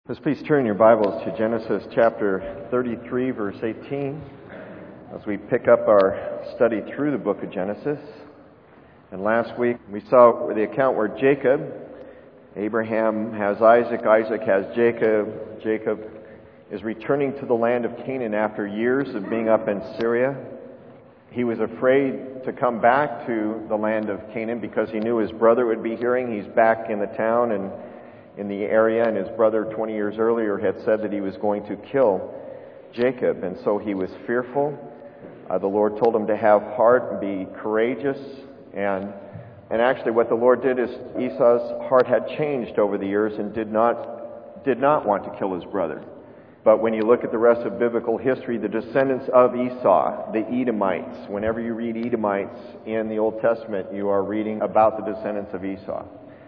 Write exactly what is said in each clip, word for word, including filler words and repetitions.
Let's please turn your Bibles to Genesis chapter thirty-three, verse eighteen, as we pick up our study through the book of Genesis. And last week we saw the account where Jacob, Abraham has Isaac, Isaac has Jacob. Jacob is returning to the land of Canaan after years of being up in Syria. He was afraid to come back to the land of Canaan because he knew his brother would be hearing. He's back in the town and in the area, and his brother twenty years earlier had said that he was going to kill Jacob, and so he was fearful. Uh, the Lord told him to have heart and be courageous, and and actually what the Lord did is Esau's heart had changed over the years and did not did not want to kill his brother. But when you look at the rest of biblical history, the descendants of Esau, the Edomites, whenever you read Edomites in the Old Testament, you are reading about the descendants of Esau.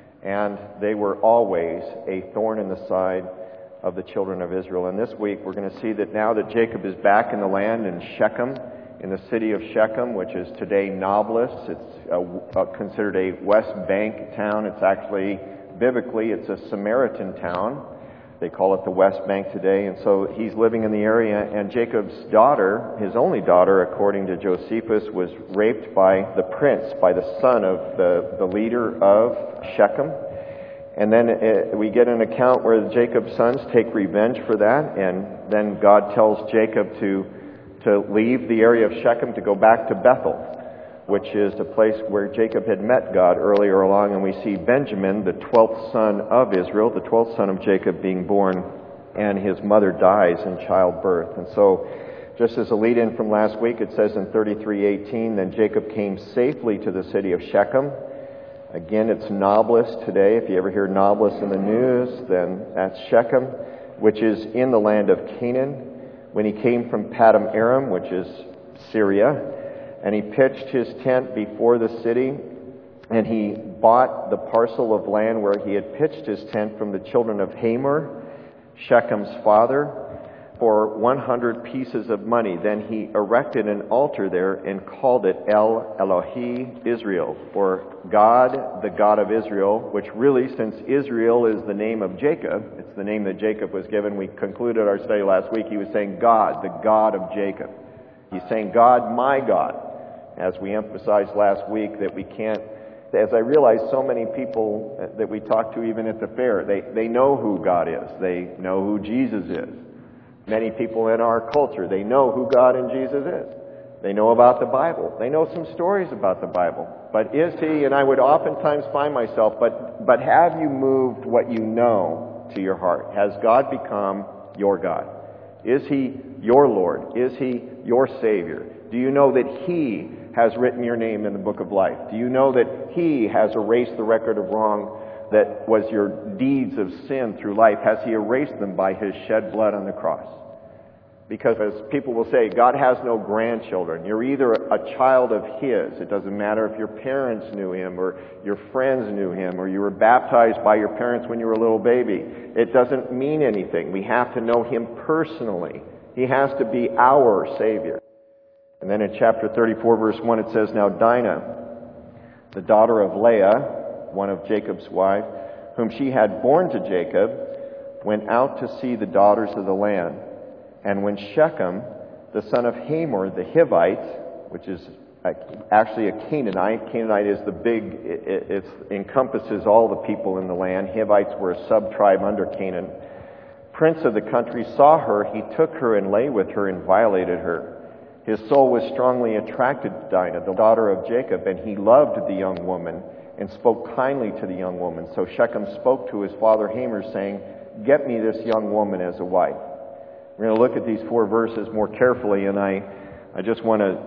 And they were always a thorn in the side of the children of Israel. And this week we're going to see that now that Jacob is back in the land in Shechem, in the city of Shechem, which is today Nablus. It's a, a, considered a West Bank town. It's actually, biblically, it's a Samaritan town. They call it the West Bank today. And so he's living in the area, and Jacob's daughter, his only daughter, according to Josephus, was raped by the prince, by the son of the, the leader of Shechem. And then uh, we get an account where Jacob's sons take revenge for that, and then God tells Jacob to, to leave the area of Shechem to go back to Bethel, which is the place where Jacob had met God earlier along. And we see Benjamin, the twelfth son of Israel, the twelfth son of Jacob, being born, and his mother dies in childbirth. And so, just as a lead-in from last week, it says in thirty-three eighteen, then Jacob came safely to the city of Shechem. Again, it's Nablus today. If you ever hear Nablus in the news, then that's Shechem, which is in the land of Canaan. When he came from Padam Aram, which is Syria, and he pitched his tent before the city, and he bought the parcel of land where he had pitched his tent from the children of Hamor, Shechem's father, for one hundred pieces of money. Then he erected an altar there and called it El Elohi Israel, or God, the God of Israel, which really, since Israel is the name of Jacob, it's the name that Jacob was given. We concluded our study last week. He was saying God, the God of Jacob. He's saying God, my God. As we emphasized last week, that we can't, as I realize so many people that we talk to even at the fair, they, they know who God is. They know who Jesus is. Many people in our culture, they know who God and Jesus is. They know about the Bible. They know some stories about the Bible. But is he, and I would oftentimes find myself, but, but have you moved what you know to your heart? Has God become your God? Is he your Lord? Is he your Savior? Do you know that he has written your name in the book of life? Do you know that he has erased the record of wrong that was your deeds of sin through life? Has he erased them by his shed blood on the cross? Because as people will say, God has no grandchildren. You're either a child of his. It doesn't matter if your parents knew him or your friends knew him or you were baptized by your parents when you were a little baby. It doesn't mean anything. We have to know him personally. He has to be our Savior. And then in chapter thirty-four, verse one, it says, now Dinah, the daughter of Leah, one of Jacob's wife, whom she had borne to Jacob, went out to see the daughters of the land. And when Shechem, the son of Hamor, the Hivite, which is actually a Canaanite, Canaanite is the big, it, it encompasses all the people in the land. Hivites were a sub-tribe under Canaan. Prince of the country saw her, he took her and lay with her and violated her. His soul was strongly attracted to Dinah, the daughter of Jacob, and he loved the young woman and spoke kindly to the young woman. So Shechem spoke to his father Hamor, saying, get me this young woman as a wife. We're going to look at these four verses more carefully, and I, I just want to,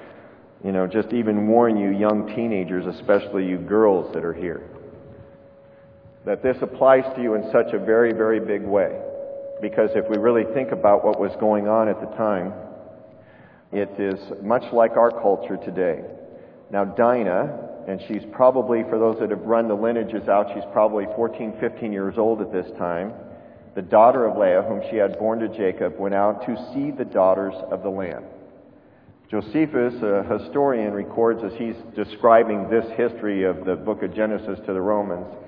you know, just even warn you young teenagers, especially you girls that are here, that this applies to you in such a very, very big way. Because if we really think about what was going on at the time, it is much like our culture today. Now Dinah, and she's probably, for those that have run the lineages out, she's probably fourteen, fifteen years old at this time. The daughter of Leah, whom she had borne to Jacob, went out to see the daughters of the land. Josephus, a historian, records as he's describing this history of the book of Genesis to the Romans,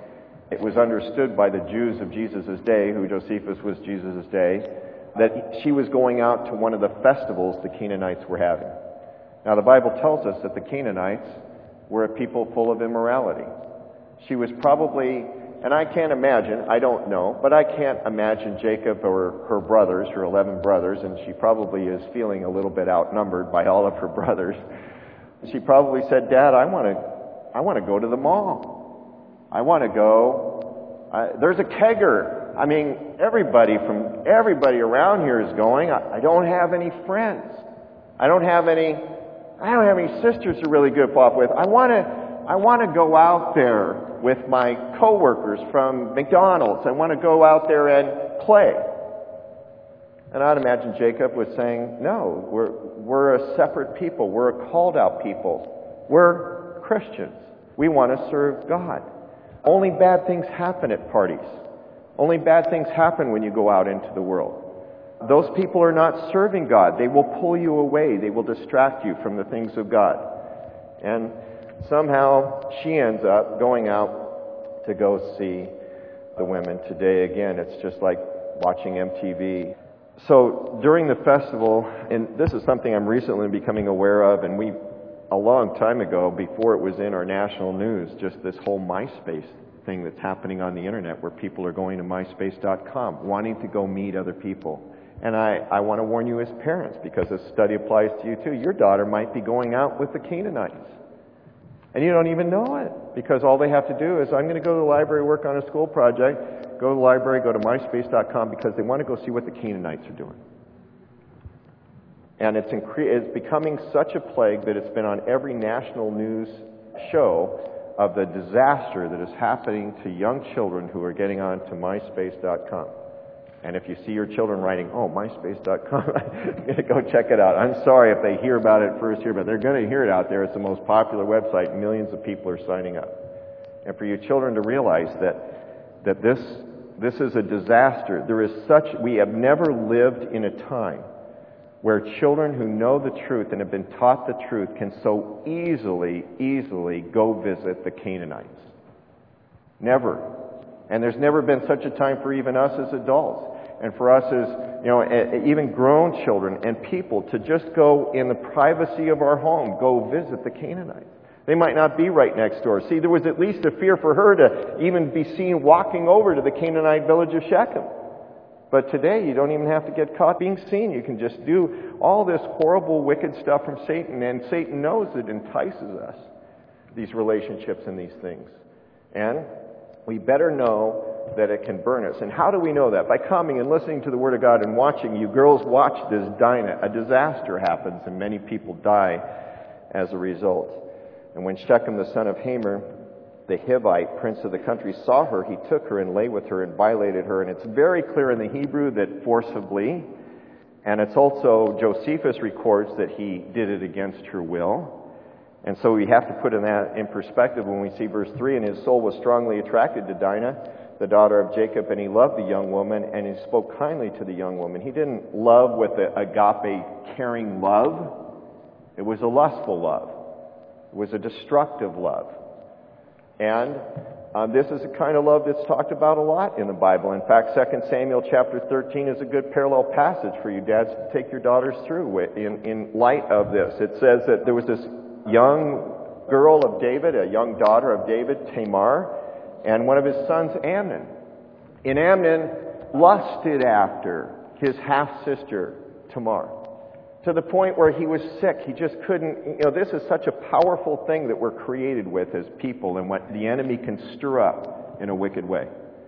It was understood by the Jews of Jesus' day, who Josephus was Jesus' day, that she was going out to one of the festivals the Canaanites were having. Now, the Bible tells us that the Canaanites were a people full of immorality. She was probably, and I can't imagine, I don't know, but I can't imagine Jacob or her brothers, her eleven brothers, and she probably is feeling a little bit outnumbered by all of her brothers. She probably said, Dad, I want to I want to go to the mall. I want to go. Uh, there's a kegger. I mean, everybody from everybody around here is going. I, I don't have any friends. I don't have any. I don't have any sisters to really goof off with. I want to. I want to go out there with my coworkers from McDonald's. I want to go out there and play. And I'd imagine Jacob was saying, "No, we're we're a separate people. We're a called out people. We're Christians. We want to serve God. Only bad things happen at parties. Only bad things happen when you go out into the world. Those people are not serving God. They will pull you away. They will distract you from the things of God." And somehow she ends up going out to go see the women. Today, again, it's just like watching M T V. So during the festival, and this is something I'm recently becoming aware of, and we a long time ago, before it was in our national news, just this whole MySpace thing that's happening on the internet where people are going to myspace dot com, wanting to go meet other people. And I, I want to warn you as parents, because this study applies to you too. Your daughter might be going out with the Canaanites. And you don't even know it, because all they have to do is, I'm going to go to the library, work on a school project, go to the library, go to myspace dot com, because they want to go see what the Canaanites are doing. And it's, incre- it's becoming such a plague that it's been on every national news show of the disaster that is happening to young children who are getting on to myspace dot com. And if you see your children writing, oh, myspace dot com, I'm going to go check it out. I'm sorry if they hear about it first here, but they're going to hear it out there. It's the most popular website. Millions of people are signing up. And for your children to realize that that this this is a disaster. There is such, we have never lived in a time where children who know the truth and have been taught the truth can so easily, easily go visit the Canaanites. Never. And there's never been such a time for even us as adults, and for us as, you know, even grown children and people, to just go in the privacy of our home, go visit the Canaanites. They might not be right next door. See, there was at least a fear for her to even be seen walking over to the Canaanite village of Shechem. But today, you don't even have to get caught being seen. You can just do all this horrible, wicked stuff from Satan, and Satan knows it entices us, these relationships and these things. And we better know that it can burn us. And how do we know that? By coming and listening to the Word of God and watching. You girls watch this Dinah. A disaster happens, and many people die as a result. And when Shechem, the son of Hamor, the Hivite, prince of the country, saw her, he took her and lay with her and violated her. And it's very clear in the Hebrew that forcibly, and it's also, Josephus records that he did it against her will. And so we have to put in that in perspective when we see verse three, and his soul was strongly attracted to Dinah, the daughter of Jacob, and he loved the young woman, and he spoke kindly to the young woman. He didn't love with the agape, caring love. It was a lustful love. It was a destructive love. And um, this is the kind of love that's talked about a lot in the Bible. In fact, Second Samuel chapter thirteen is a good parallel passage for you dads to take your daughters through in, in light of this. It says that there was this young girl of David, a young daughter of David, Tamar, and one of his sons, Amnon. And Amnon lusted after his half-sister, Tamar, to the point where he was sick. He just couldn't, you know, this is such a powerful thing that we're created with as people, and what the enemy can stir up in a wicked way.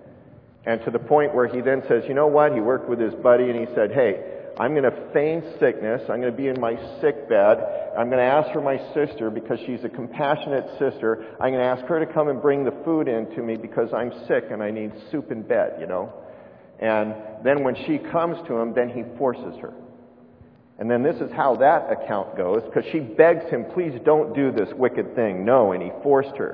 And to the point where he then says, you know what, he worked with his buddy and he said, hey, I'm going to feign sickness. I'm going to be in my sick bed. I'm going to ask for my sister because she's a compassionate sister. I'm going to ask her to come and bring the food in to me because I'm sick and I need soup in bed, you know. And then when she comes to him, then he forces her. And then this is how that account goes, because she begs him, please don't do this wicked thing. No, and he forced her.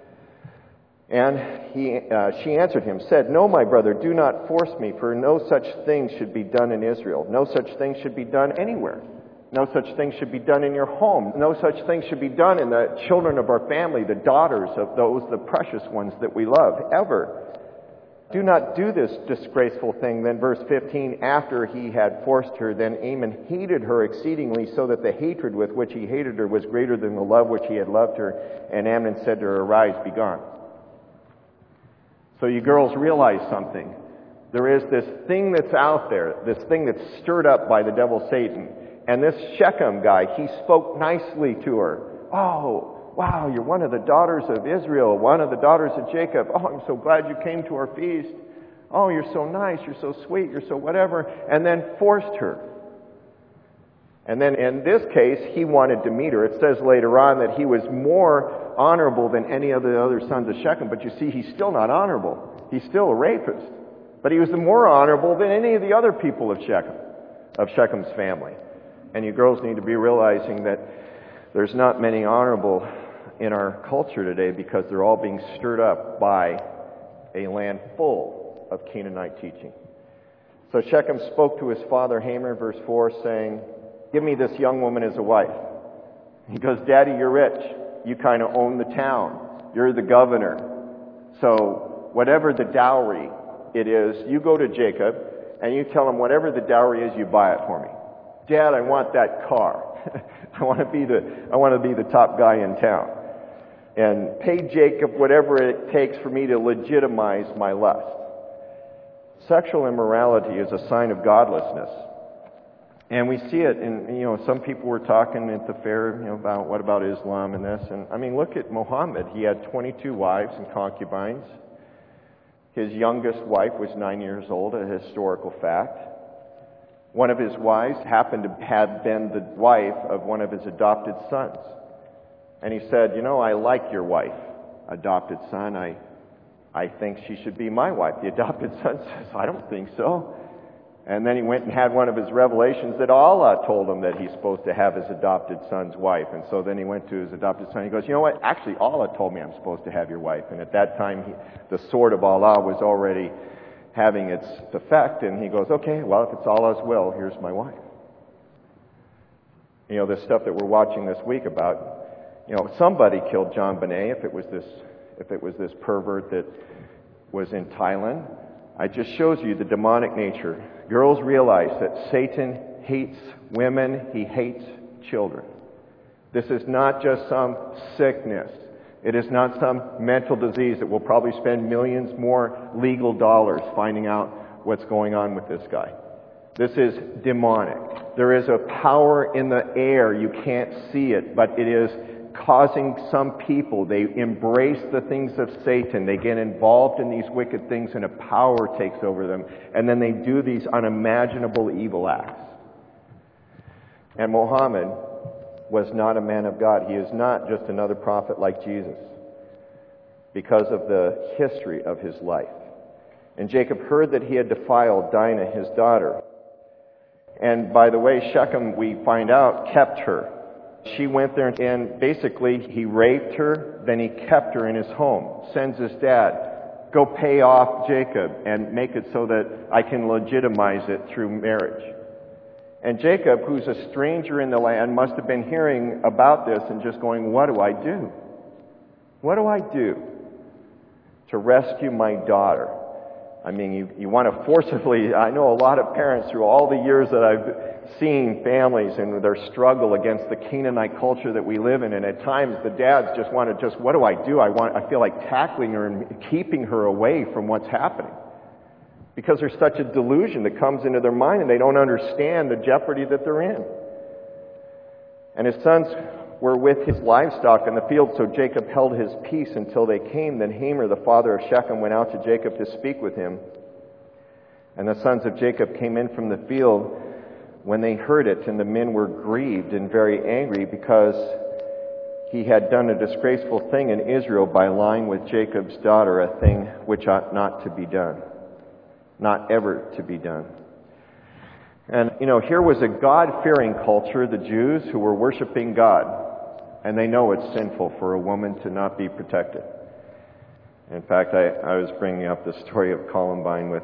And he, uh, she answered him, said, no, my brother, do not force me, for no such thing should be done in Israel. No such thing should be done anywhere. No such thing should be done in your home. No such thing should be done in the children of our family, the daughters of those, the precious ones that we love, ever. Do not do this disgraceful thing. Then verse fifteen, after he had forced her, then Amon hated her exceedingly, so that the hatred with which he hated her was greater than the love which he had loved her. And Amnon said to her, arise, be gone. So you girls realize something. There is this thing that's out there, this thing that's stirred up by the devil Satan. And this Shechem guy, he spoke nicely to her. Oh, wow, you're one of the daughters of Israel, one of the daughters of Jacob. Oh, I'm so glad you came to our feast. Oh, you're so nice, you're so sweet, you're so whatever. And then forced her. And then in this case, he wanted to meet her. It says later on that he was more honorable than any of the other sons of Shechem. But you see, he's still not honorable. He's still a rapist. But he was more honorable than any of the other people of Shechem, of Shechem's family. And you girls need to be realizing that there's not many honorable in our culture today because they're all being stirred up by a land full of Canaanite teaching. So Shechem spoke to his father Hamor, verse four, saying, give me this young woman as a wife. He goes, Daddy, you're rich. You kind of own the town. You're the governor. So whatever the dowry it is, you go to Jacob and you tell him whatever the dowry is, you buy it for me. Dad, I want that car. I want to be the I want to be the top guy in town. And pay Jacob whatever it takes for me to legitimize my lust. Sexual immorality is a sign of godlessness. And we see it in, you know, some people were talking at the fair, you know, about what about Islam and this. And I mean, look at Muhammad. He had twenty-two wives and concubines. His youngest wife was nine years old, a historical fact. One of his wives happened to have been the wife of one of his adopted sons. And he said, you know, I like your wife, adopted son. I, I think she should be my wife. The adopted son says, I don't think so. And then he went and had one of his revelations that Allah told him that he's supposed to have his adopted son's wife. And so then he went to his adopted son. He goes, you know what? Actually, Allah told me I'm supposed to have your wife. And at that time, he, the sword of Allah was already having its effect. And he goes, okay, well, if it's Allah's will, here's my wife. You know, this stuff that we're watching this week about, you know, somebody killed John Bonet if it was this, if it was this pervert that was in Thailand. It just shows you the demonic nature. Girls realize that Satan hates women. He hates children. This is not just some sickness. It is not some mental disease that will probably spend millions more legal dollars finding out what's going on with this guy. This is demonic. There is a power in the air. You can't see it, but it is causing some people, they embrace the things of Satan, they get involved in these wicked things and a power takes over them, and then they do these unimaginable evil acts. And Muhammad was not a man of God. He is not just another prophet like Jesus because of the history of his life. And Jacob heard that he had defiled Dinah, his daughter. And by the way, Shechem, we find out, kept her. She went there and basically he raped her, then he kept her in his home. Sends his dad, go pay off Jacob and make it so that I can legitimize it through marriage. And Jacob, who's a stranger in the land, must have been hearing about this and just going, what do I do? What do I do to rescue my daughter? I mean, you, you want to forcibly, I know a lot of parents through all the years that I've seen families and their struggle against the Canaanite culture that we live in, and at times the dads just want to just, what do I do? I want, I feel like tackling her and keeping her away from what's happening. Because there's such a delusion that comes into their mind and they don't understand the jeopardy that they're in. And his sons were with his livestock in the field, so Jacob held his peace until they came. Then Hamor, the father of Shechem, went out to Jacob to speak with him. And the sons of Jacob came in from the field when they heard it, and the men were grieved and very angry because he had done a disgraceful thing in Israel by lying with Jacob's daughter, a thing which ought not to be done, not ever to be done. And, you know, here was a God-fearing culture, the Jews, who were worshiping God. And they know it's sinful for a woman to not be protected. In fact, I, I was bringing up the story of Columbine with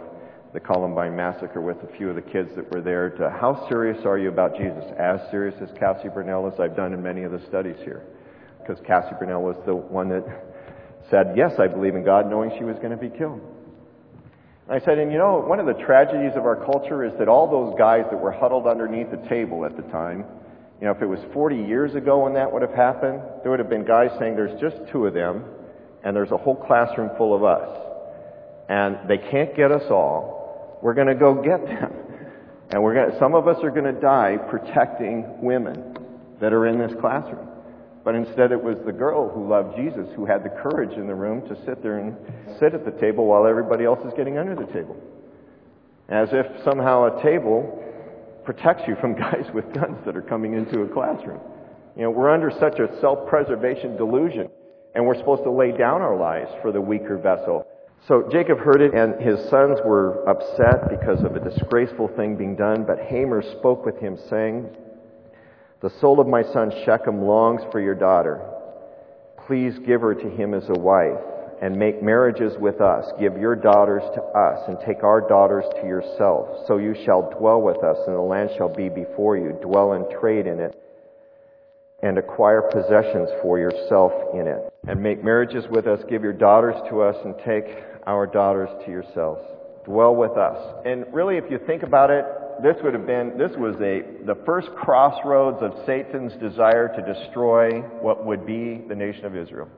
the Columbine massacre with a few of the kids that were there, to how serious are you about Jesus? As serious as Cassie Burnell, as I've done in many of the studies here. Because Cassie Burnell was the one that said, yes, I believe in God, knowing she was going to be killed. And I said, and you know, one of the tragedies of our culture is that all those guys that were huddled underneath the table at the time, you know, if it was forty years ago when that would have happened, there would have been guys saying, there's just two of them, and there's a whole classroom full of us. And they can't get us all. We're going to go get them. And we're going to, some of us are going to die protecting women that are in this classroom. But instead it was the girl who loved Jesus who had the courage in the room to sit there and sit at the table while everybody else is getting under the table. As if somehow a table protects you from guys with guns that are coming into a classroom. You know, we're under such a self-preservation delusion, and we're supposed to lay down our lives for the weaker vessel. So Jacob heard it, and his sons were upset because of a disgraceful thing being done, but Hamor spoke with him, saying, the soul of my son Shechem longs for your daughter. Please give her to him as a wife, and make marriages with us. Give your daughters to us, and take our daughters to yourself. So you shall dwell with us, and the land shall be before you. Dwell and trade in it, and acquire possessions for yourself in it. And make marriages with us. Give your daughters to us, and take our daughters to yourselves. Dwell with us. And really, if you think about it, this would have been, this was a the first crossroads of Satan's desire to destroy what would be the nation of Israel.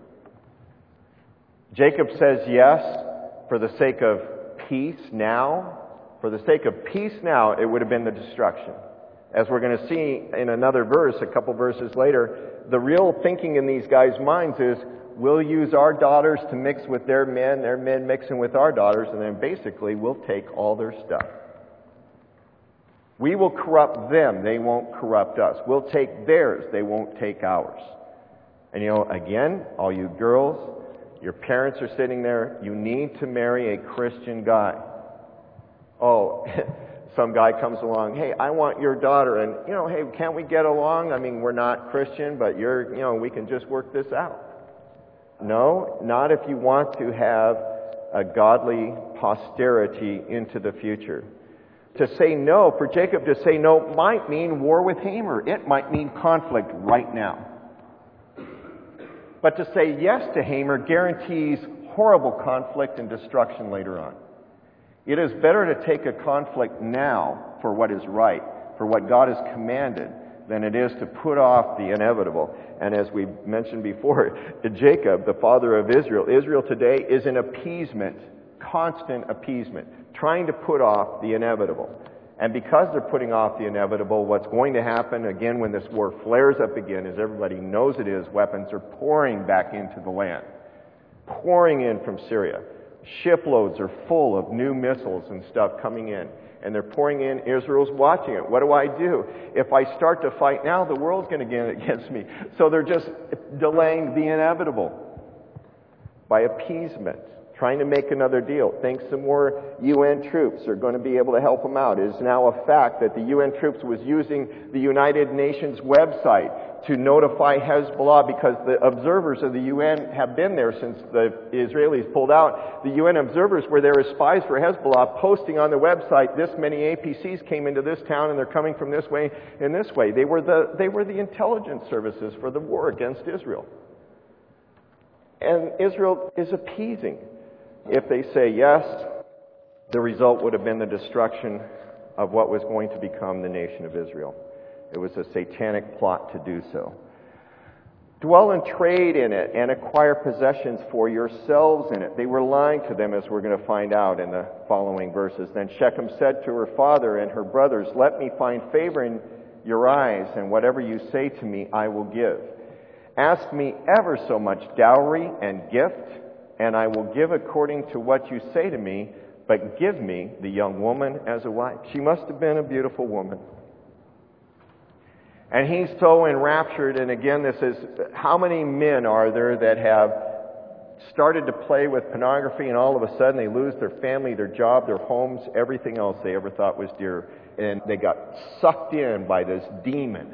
Jacob says yes for the sake of peace now. For the sake of peace now, it would have been the destruction. As we're going to see in another verse, a couple verses later, the real thinking in these guys' minds is, we'll use our daughters to mix with their men, their men mixing with our daughters, and then basically we'll take all their stuff. We will corrupt them, they won't corrupt us. We'll take theirs, they won't take ours. And you know, again, all you girls, your parents are sitting there, you need to marry a Christian guy. Oh, some guy comes along, hey, I want your daughter, and you know, hey, can't we get along? I mean, we're not Christian, but you're, you know, we can just work this out. No, not if you want to have a godly posterity into the future. To say no, for Jacob to say no might mean war with Hamor. It might mean conflict right now. But to say yes to Hamor guarantees horrible conflict and destruction later on. It is better to take a conflict now for what is right, for what God has commanded, than it is to put off the inevitable. And as we mentioned before, Jacob, the father of Israel, Israel today is an appeasement, constant appeasement, trying to put off the inevitable. And because they're putting off the inevitable, what's going to happen again when this war flares up again, as everybody knows it is, weapons are pouring back into the land, pouring in from Syria. Shiploads are full of new missiles and stuff coming in. And they're pouring in. Israel's watching it. What do I do? If I start to fight now, the world's going to get against me. So they're just delaying the inevitable by appeasement, trying to make another deal. Think some more U N troops are going to be able to help them out. It is now a fact that the U N troops was using the United Nations website to notify Hezbollah, because the observers of the U N have been there since the Israelis pulled out. The U N observers were there as spies for Hezbollah, posting on the website, this many A P Cs came into this town and they're coming from this way and this way. They were the, they were the intelligence services for the war against Israel. And Israel is appeasing. If they say yes, the result would have been the destruction of what was going to become the nation of Israel. It was a satanic plot to do so. Dwell and trade in it and acquire possessions for yourselves in it. They were lying to them, as we're going to find out in the following verses. Then Shechem said to her father and her brothers, let me find favor in your eyes, and whatever you say to me, I will give. Ask me ever so much dowry and gift, and I will give according to what you say to me, but give me the young woman as a wife. She must have been a beautiful woman. And he's so enraptured, and again, this is, how many men are there that have started to play with pornography, and all of a sudden they lose their family, their job, their homes, everything else they ever thought was dear, and they got sucked in by this demon.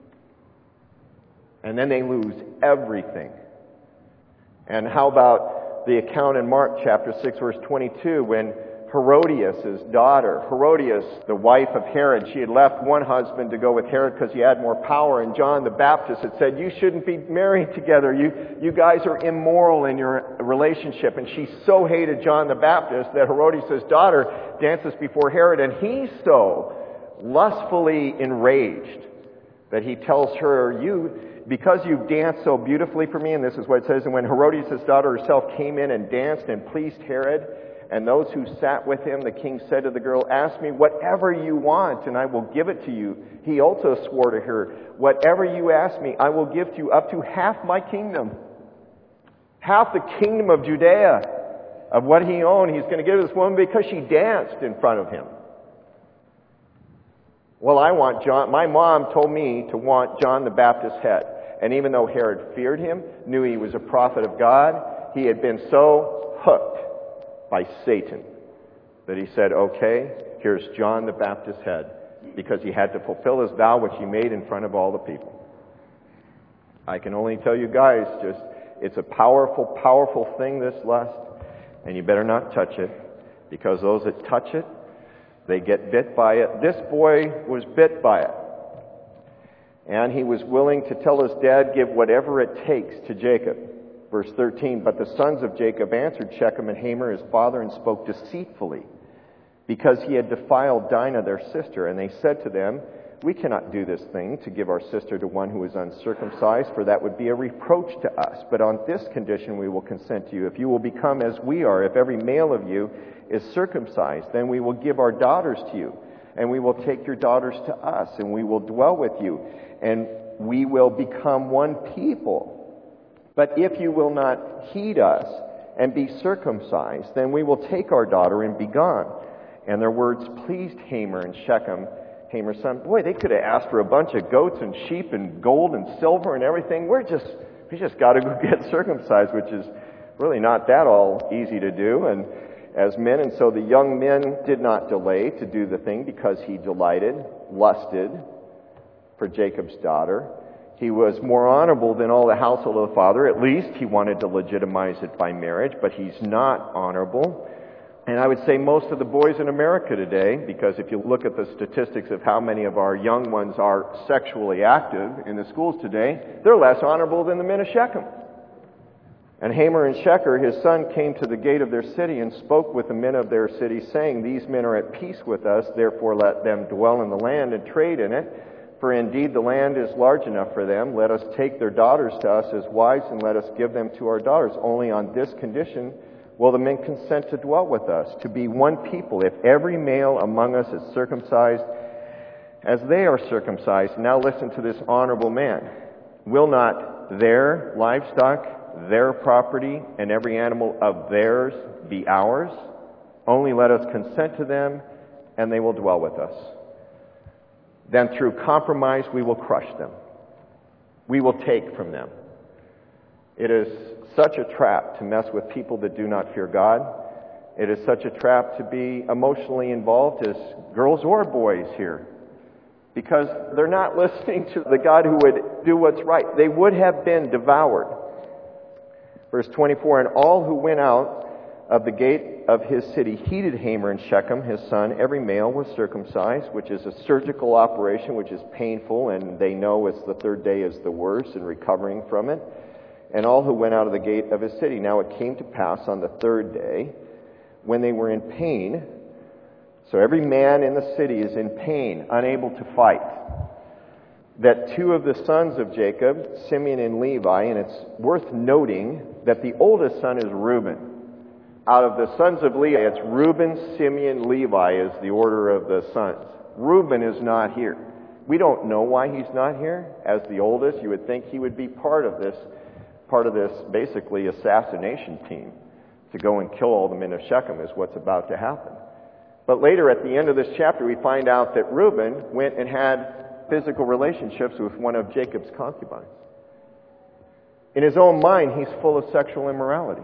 And then they lose everything. And how about the account in Mark chapter six, verse twenty-two, when Herodias' daughter. Herodias, the wife of Herod, she had left one husband to go with Herod because he had more power, and John the Baptist had said, you shouldn't be married together. You, you guys are immoral in your relationship. And she so hated John the Baptist that Herodias' daughter dances before Herod, and he's so lustfully enraged that he tells her, you, because you've danced so beautifully for me, and this is what it says, and when Herodias' daughter herself came in and danced and pleased Herod, and those who sat with him, the king said to the girl, ask me whatever you want, and I will give it to you. He also swore to her, whatever you ask me, I will give to you, up to half my kingdom. Half the kingdom of Judea, of what he owned, he's going to give to this woman because she danced in front of him. Well, I want John, my mom told me to want John the Baptist's head. And even though Herod feared him, knew he was a prophet of God, he had been so hooked by Satan that he said, okay, here's John the Baptist's head, because he had to fulfill his vow which he made in front of all the people. I can only tell you guys, just, it's a powerful, powerful thing, this lust, and you better not touch it, because those that touch it, they get bit by it. This boy was bit by it. And he was willing to tell his dad, give whatever it takes to Jacob. Verse thirteen, but the sons of Jacob answered Shechem and Hamor his father and spoke deceitfully, because he had defiled Dinah their sister. And they said to them, we cannot do this thing to give our sister to one who is uncircumcised, for that would be a reproach to us. But on this condition we will consent to you. If you will become as we are, if every male of you is circumcised, then we will give our daughters to you, and we will take your daughters to us, and we will dwell with you, and we will become one people. But if you will not heed us and be circumcised, then we will take our daughter and be gone. And their words pleased Hamor and Shechem, Hamor's son. Boy, they could have asked for a bunch of goats and sheep and gold and silver and everything. We're just, we just got to go get circumcised, which is really not that all easy to do. And as men, and so the young men did not delay to do the thing, because he delighted, lusted for Jacob's daughter. He was more honorable than all the household of the father. At least he wanted to legitimize it by marriage, but he's not honorable. And I would say most of the boys in America today, because if you look at the statistics of how many of our young ones are sexually active in the schools today, they're less honorable than the men of Shechem. And Hamor and Shechem, his son, came to the gate of their city and spoke with the men of their city, saying, these men are at peace with us, therefore let them dwell in the land and trade in it. For indeed the land is large enough for them. Let us take their daughters to us as wives, and let us give them to our daughters. Only on this condition will the men consent to dwell with us, to be one people, if every male among us is circumcised as they are circumcised. Now listen to this honorable man. Will not their livestock, their property, and every animal of theirs be ours? Only let us consent to them, and they will dwell with us. Then through compromise we will crush them. We will take from them. It is such a trap to mess with people that do not fear God. It is such a trap to be emotionally involved as girls or boys here, because they're not listening to the God who would do what's right. They would have been devoured. Verse twenty-four, and all who went out of the gate of his city heeded Hamor and Shechem, his son. Every male was circumcised, which is a surgical operation, which is painful, and they know it's the third day is the worst and recovering from it. And all who went out of the gate of his city. Now it came to pass on the third day, when they were in pain, so every man in the city is in pain, unable to fight, that two of the sons of Jacob, Simeon and Levi, and it's worth noting that the oldest son is Reuben. Out of the sons of Levi, it's Reuben, Simeon, Levi is the order of the sons. Reuben is not here. We don't know why he's not here. As the oldest, you would think he would be part of this, part of this basically assassination team to go and kill all the men of Shechem is what's about to happen. But later at the end of this chapter, we find out that Reuben went and had physical relationships with one of Jacob's concubines. In his own mind, he's full of sexual immorality.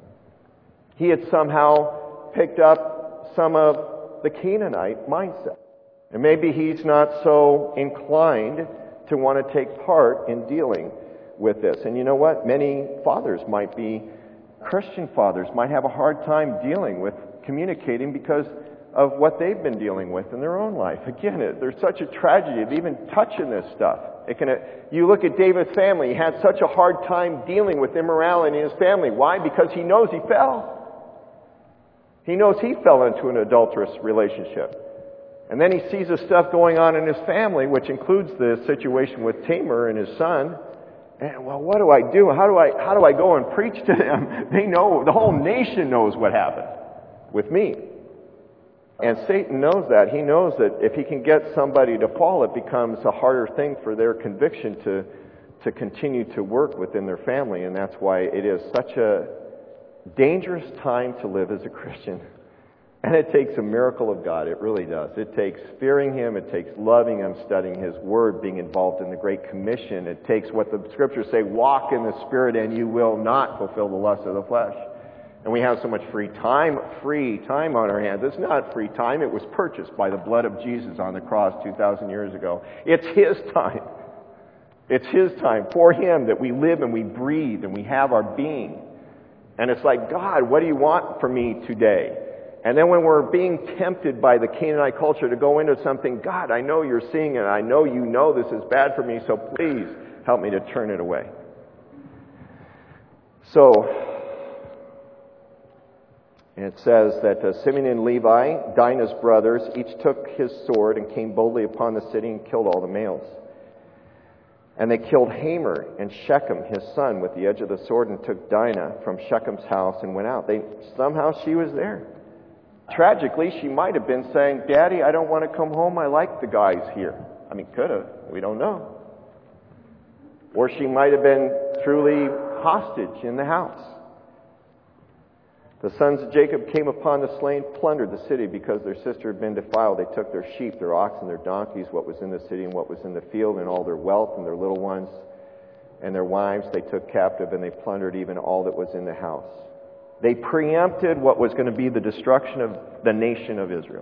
He had somehow picked up some of the Canaanite mindset. And maybe he's not so inclined to want to take part in dealing with this. And you know what? Many fathers might be, Christian fathers might have a hard time dealing with communicating because of what they've been dealing with in their own life. Again, it, there's such a tragedy of even touching this stuff. It can, you look at David's family, he had such a hard time dealing with immorality in his family. Why? Because he knows he fell. He knows he fell into an adulterous relationship. And then he sees the stuff going on in his family, which includes the situation with Tamar and his son. And, well, what do I do? How do I, how do I go and preach to them? They know, the whole nation knows what happened with me. And Satan knows that. He knows that if he can get somebody to fall, it becomes a harder thing for their conviction to, to continue to work within their family. And that's why it is such a dangerous time to live as a Christian. And it takes a miracle of God. It really does. It takes fearing Him. It takes loving Him, studying His Word, being involved in the Great Commission. It takes what the Scriptures say, walk in the Spirit and you will not fulfill the lust of the flesh. And we have so much free time, free time on our hands. It's not free time. It was purchased by the blood of Jesus on the cross two thousand years ago. It's His time. It's His time for Him that we live and we breathe and we have our being. And it's like, God, what do you want from me today? And then when we're being tempted by the Canaanite culture to go into something, God, I know you're seeing it. I know you know this is bad for me, so please help me to turn it away. So, and it says that uh, Simeon and Levi, Dinah's brothers, each took his sword and came boldly upon the city and killed all the males. And they killed Hamor and Shechem, his son, with the edge of the sword, and took Dinah from Shechem's house and went out. They somehow she was there. Tragically, she might have been saying, Daddy, I don't want to come home. I like the guys here. I mean, could have. We don't know. Or she might have been truly hostage in the house. The sons of Jacob came upon the slain, plundered the city because their sister had been defiled. They took their sheep, their oxen, their donkeys, what was in the city and what was in the field, and all their wealth and their little ones and their wives they took captive, and they plundered even all that was in the house. They preempted what was going to be the destruction of the nation of Israel.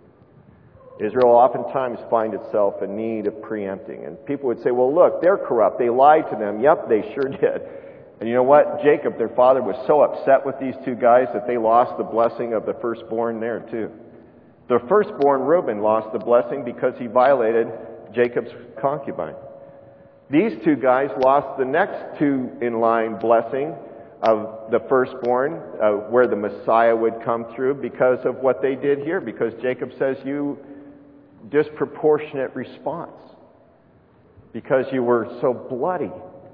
Israel oftentimes finds itself in need of preempting. And people would say, well, look, they're corrupt. They lied to them. Yep, they sure did. And you know what? Jacob, their father, was so upset with these two guys that they lost the blessing of the firstborn there too. The firstborn, Reuben, lost the blessing because he violated Jacob's concubine. These two guys lost the next two in line blessing of the firstborn, uh, where the Messiah would come through, because of what they did here. Because Jacob says, you disproportionate response. Because you were so bloody.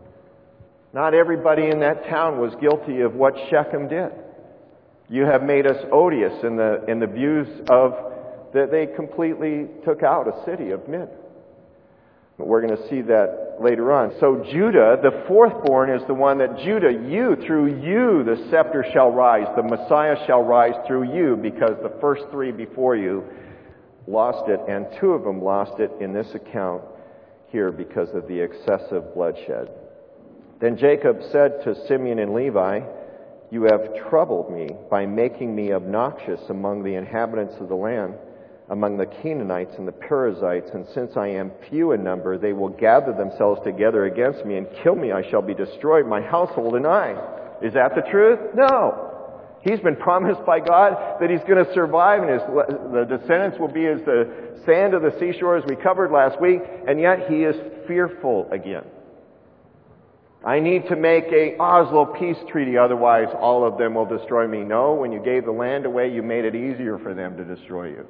Not everybody in that town was guilty of what Shechem did. You have made us odious in the in the views of that they completely took out a city of men. But we're going to see that later on. So Judah, the fourthborn, is the one that Judah, you, through you, the scepter shall rise. The Messiah shall rise through you, because the first three before you lost it, and two of them lost it in this account here because of the excessive bloodshed. Then Jacob said to Simeon and Levi, you have troubled me by making me obnoxious among the inhabitants of the land, among the Canaanites and the Perizzites, and since I am few in number, they will gather themselves together against me and kill me. I shall be destroyed, my household and I. Is that the truth? No. He's been promised by God that he's going to survive, and his, the descendants will be as the sand of the seashore, as we covered last week, and yet he is fearful again. I need to make a Oslo peace treaty, otherwise all of them will destroy me. No, when you gave the land away, you made it easier for them to destroy you.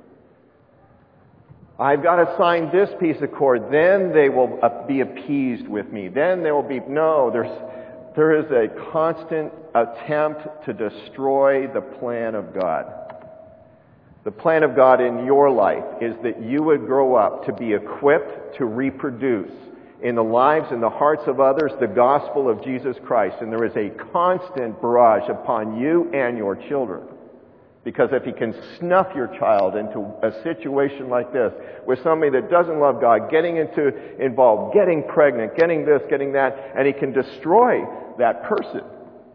I've got to sign this peace accord, then they will be appeased with me. Then there will be, no, there's, there is a constant attempt to destroy the plan of God. The plan of God in your life is that you would grow up to be equipped to reproduce in the lives and the hearts of others the gospel of Jesus Christ. And there is a constant barrage upon you and your children. Because if he can snuff your child into a situation like this, with somebody that doesn't love God, getting into involved, getting pregnant, getting this, getting that, and he can destroy that person.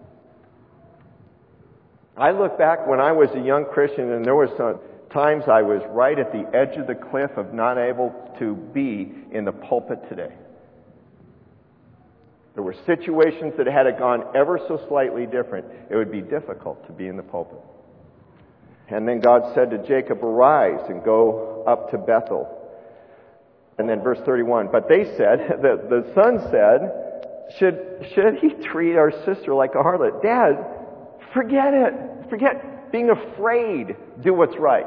I look back when I was a young Christian, and there were some times I was right at the edge of the cliff of not able to be in the pulpit today. There were situations that had it gone ever so slightly different, it would be difficult to be in the pulpit. And then God said to Jacob, arise and go up to Bethel. And then verse thirty-one, but they said, the, the son said, should, should he treat our sister like a harlot? Dad, forget it. Forget being afraid. Do what's right.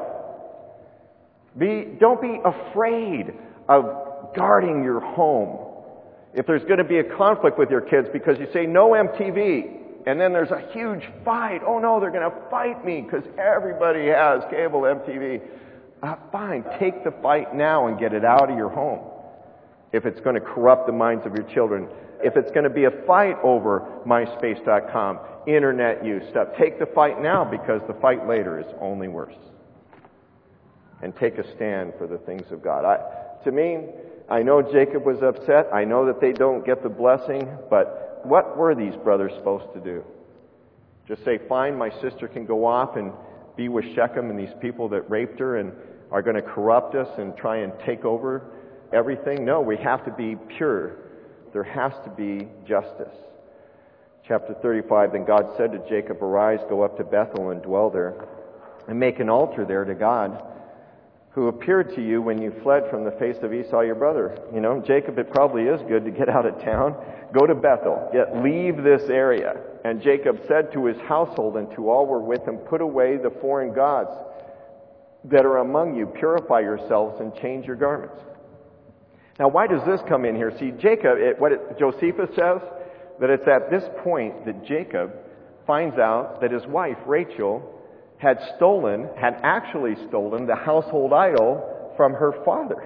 Be, don't be afraid of guarding your home. If there's going to be a conflict with your kids because you say no M T V, and then there's a huge fight. Oh no, they're going to fight me because everybody has cable M T V. Uh, fine, take the fight now and get it out of your home. If it's going to corrupt the minds of your children. If it's going to be a fight over MySpace dot com, internet use stuff, take the fight now because the fight later is only worse. And take a stand for the things of God. I, to me, I know Jacob was upset. I know that they don't get the blessing, but what were these brothers supposed to do? Just say, fine, my sister can go off and be with Shechem and these people that raped her and are going to corrupt us and try and take over everything? No, we have to be pure. There has to be justice. Chapter thirty-five, then God said to Jacob, arise, go up to Bethel and dwell there, and make an altar there to God, who appeared to you when you fled from the face of Esau your brother. You know, Jacob, it probably is good to get out of town. Go to Bethel. Get, leave this area. And Jacob said to his household and to all who were with him, put away the foreign gods that are among you. Purify yourselves and change your garments. Now, why does this come in here? See, Jacob, it, what it, Josephus says, that it's at this point that Jacob finds out that his wife, Rachel, had stolen, had actually stolen the household idol from her father.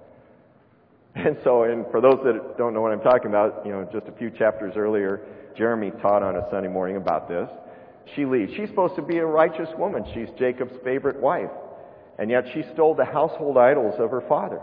And so, and for those that don't know what I'm talking about, you know, just a few chapters earlier, Jeremy taught on a Sunday morning about this. She leaves. She's supposed to be a righteous woman. She's Jacob's favorite wife. And yet she stole the household idols of her father.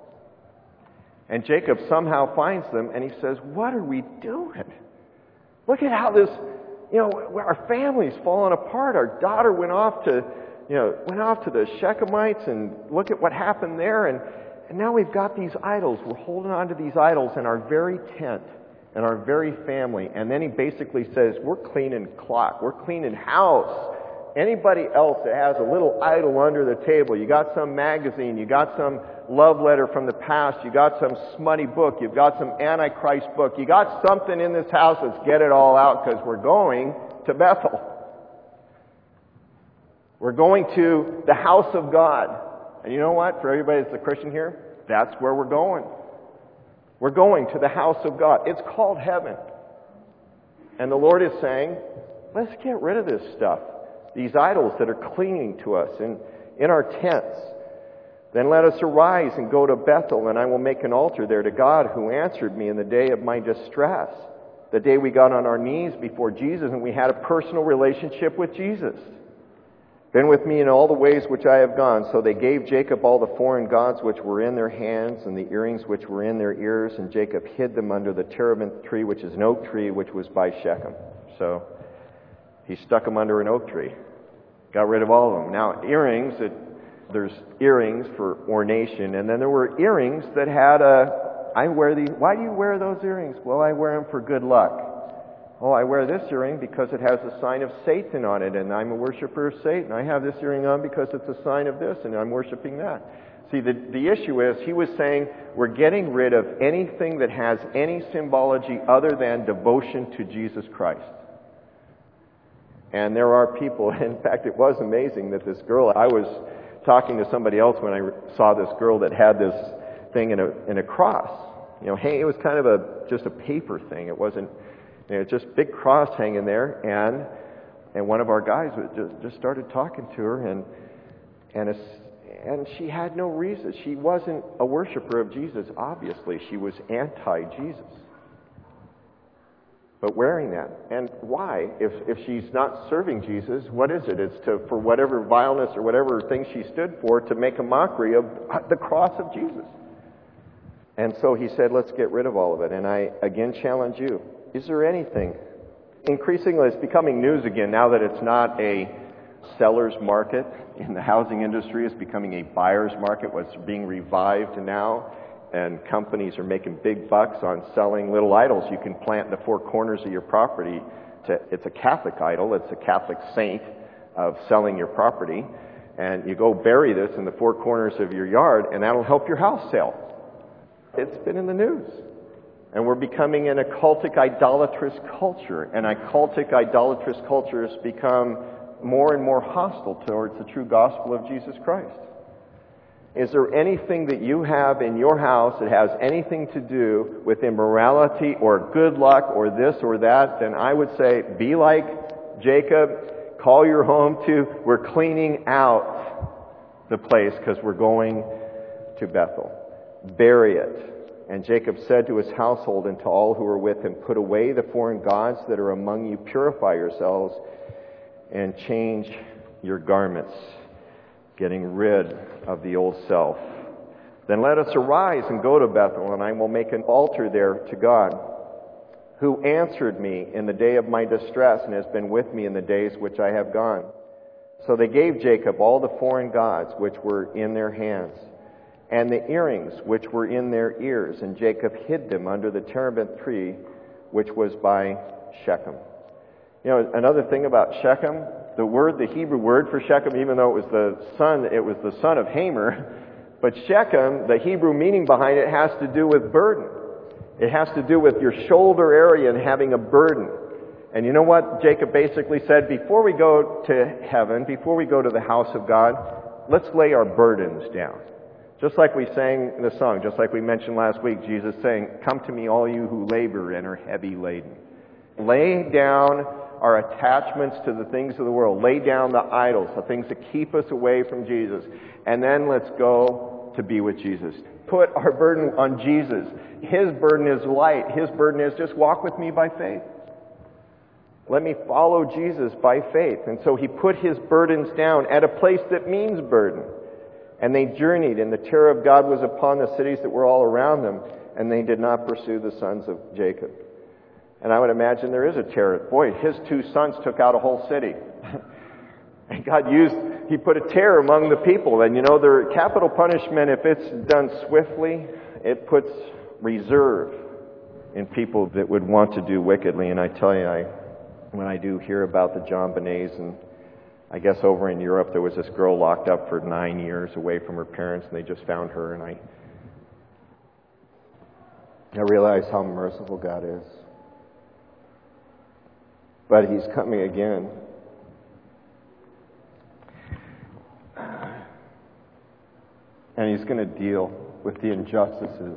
And Jacob somehow finds them and he says, what are we doing? Look at how this, you know, our family's fallen apart. Our daughter went off to, you know, went off to the Shechemites and look at what happened there. And, and now we've got these idols. We're holding on to these idols in our very tent and our very family. And then he basically says, we're cleaning clock. We're cleaning house. Anybody else that has a little idol under the table, you got some magazine, you got some love letter from the past, you got some smutty book, you've got some Antichrist book, you got something in this house, let's get it all out because we're going to Bethel. We're going to the house of God. And you know what? For everybody that's a Christian here, that's where we're going. We're going to the house of God. It's called heaven. And the Lord is saying, let's get rid of this stuff. These idols that are clinging to us in, in our tents. Then let us arise and go to Bethel, and I will make an altar there to God who answered me in the day of my distress. The day we got on our knees before Jesus and we had a personal relationship with Jesus. Been with me in all the ways which I have gone. So they gave Jacob all the foreign gods which were in their hands and the earrings which were in their ears, and Jacob hid them under the terebinth tree, which is an oak tree, which was by Shechem. So he stuck them under an oak tree. Got rid of all of them. Now, earrings, it, there's earrings for ornation, and then there were earrings that had a, I wear these, why do you wear those earrings? Well, I wear them for good luck. Oh, I wear this earring because it has a sign of Satan on it, and I'm a worshiper of Satan. I have this earring on because it's a sign of this, and I'm worshiping that. See, the, the issue is, he was saying, we're getting rid of anything that has any symbology other than devotion to Jesus Christ. And there are people, in fact, it was amazing that this girl, I was talking to somebody else when I saw this girl that had this thing in a in a cross. You know, hey, it was kind of a just a paper thing. It wasn't, you know, just big cross hanging there. And and one of our guys just just started talking to her, and and it's, and she had no reason. She wasn't a worshiper of Jesus. Obviously, she was anti-Jesus. But wearing that. And why? If if she's not serving Jesus, what is it? It's to, for whatever vileness or whatever thing she stood for, to make a mockery of the cross of Jesus. And so he said, let's get rid of all of it. And I again challenge you. Is there anything? Increasingly, it's becoming news again now that it's not a seller's market in the housing industry. It's becoming a buyer's market. What's being revived now. And companies are making big bucks on selling little idols you can plant in the four corners of your property. To, it's a Catholic idol. It's a Catholic saint of selling your property. And you go bury this in the four corners of your yard, and that'll help your house sell. It's been in the news. And we're becoming an occultic, idolatrous culture. And occultic, idolatrous cultures become more and more hostile towards the true gospel of Jesus Christ. Is there anything that you have in your house that has anything to do with immorality or good luck or this or that? Then I would say, be like Jacob. Call your home to, we're cleaning out the place because we're going to Bethel. Bury it. And Jacob said to his household and to all who were with him, put away the foreign gods that are among you, purify yourselves, and change your garments, getting rid of the old self. Then let us arise and go to Bethel, and I will make an altar there to God, who answered me in the day of my distress and has been with me in the days which I have gone. So they gave Jacob all the foreign gods which were in their hands, and the earrings which were in their ears, and Jacob hid them under the terebinth tree which was by Shechem. You know, another thing about Shechem, the word, the Hebrew word for Shechem, even though it was the son, it was the son of Hamor, but Shechem, the Hebrew meaning behind it has to do with burden. It has to do with your shoulder area and having a burden. And you know what Jacob basically said? Before we go to heaven, before we go to the house of God, let's lay our burdens down. Just like we sang in the song, just like we mentioned last week, Jesus saying, come to me all you who labor and are heavy laden. Lay down our attachments to the things of the world. Lay down the idols, the things that keep us away from Jesus. And then let's go to be with Jesus. Put our burden on Jesus. His burden is light. His burden is just walk with me by faith. Let me follow Jesus by faith. And so he put his burdens down at a place that means burden. And they journeyed, and the terror of God was upon the cities that were all around them, and they did not pursue the sons of Jacob. And I would imagine there is a terror. Boy, his two sons took out a whole city. And God used, he put a terror among the people. And you know, their capital punishment, if it's done swiftly, it puts reserve in people that would want to do wickedly. And I tell you, I, when I do hear about the John Bonets, and I guess over in Europe there was this girl locked up for nine years away from her parents, and they just found her, and I, I realize how merciful God is. But he's coming again. And he's going to deal with the injustices.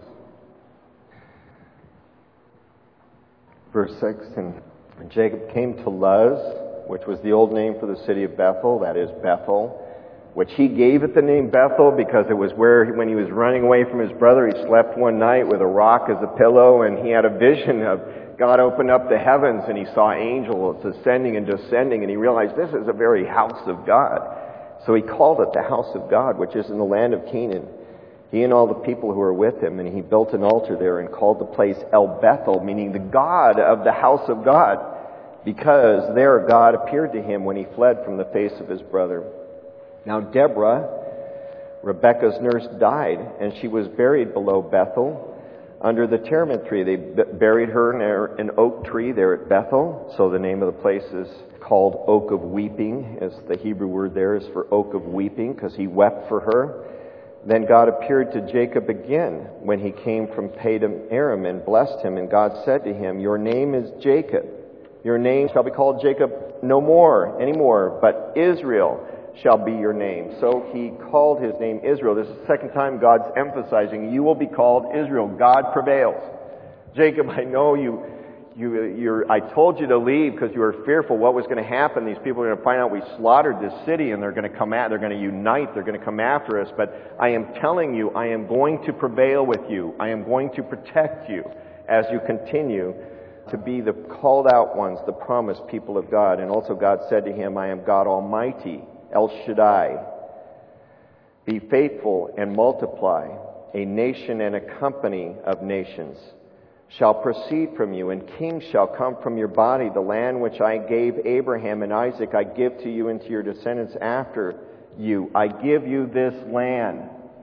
Verse six, and Jacob came to Luz, which was the old name for the city of Bethel, that is Bethel, which he gave it the name Bethel because it was where, when he was running away from his brother, he slept one night with a rock as a pillow, and he had a vision of God opened up the heavens, and he saw angels ascending and descending, and he realized this is a very house of God. So he called it the house of God, which is in the land of Canaan. He and all the people who were with him, and he built an altar there and called the place El Bethel, meaning the God of the house of God, because there God appeared to him when he fled from the face of his brother. Now Deborah, Rebekah's nurse, died, and she was buried below Bethel under the terebinth tree. They b- buried her near an oak tree there at Bethel. So the name of the place is called Oak of Weeping, as the Hebrew word there is for Oak of Weeping, because he wept for her. Then God appeared to Jacob again when he came from Padan Aram and blessed him. And God said to him, your name is Jacob. Your name shall be called Jacob no more, anymore, but Israel shall be your name. So he called his name Israel. This is the second time God's emphasizing, you will be called Israel. God prevails. Jacob, I know you, you, you're, I told you to leave because you were fearful what was going to happen. These people are going to find out we slaughtered this city, and they're going to come at, they're going to unite, they're going to come after us. But I am telling you, I am going to prevail with you. I am going to protect you as you continue to be the called out ones, the promised people of God. And also God said to him, I am God Almighty, El Shaddai. Be faithful and multiply. A nation and a company of nations shall proceed from you, and kings shall come from your body. The land which I gave Abraham and Isaac I give to you and to your descendants after you. I give you this land.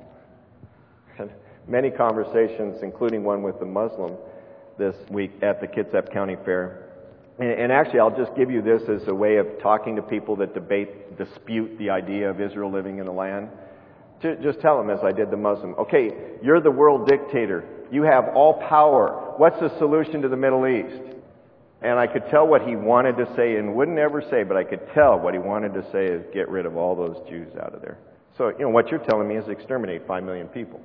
Many conversations, including one with the Muslim this week at the Kitsap County Fair. And, and actually, I'll just give you this as a way of talking to people that debate, dispute the idea of Israel living in the land. Just tell them, as I did the Muslim, okay, you're the world dictator. You have all power. What's the solution to the Middle East? And I could tell what he wanted to say and wouldn't ever say, but I could tell what he wanted to say is get rid of all those Jews out of there. So, you know, what you're telling me is exterminate five million people.